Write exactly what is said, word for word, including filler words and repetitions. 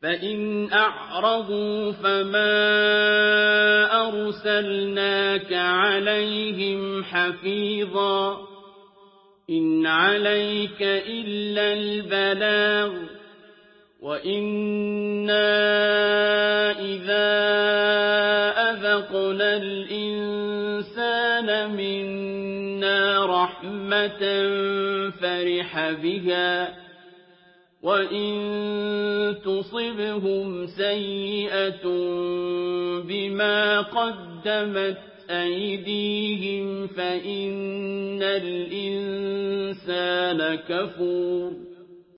فإن أعرضوا فما أرسلناك عليهم حفيظا إن عليك إلا البلاغ وإنا إذا أذقنا الإنسان منا رحمة فرح بها وإن تصبهم سيئة بما قدمت أيديهم فإن الإنسان كفور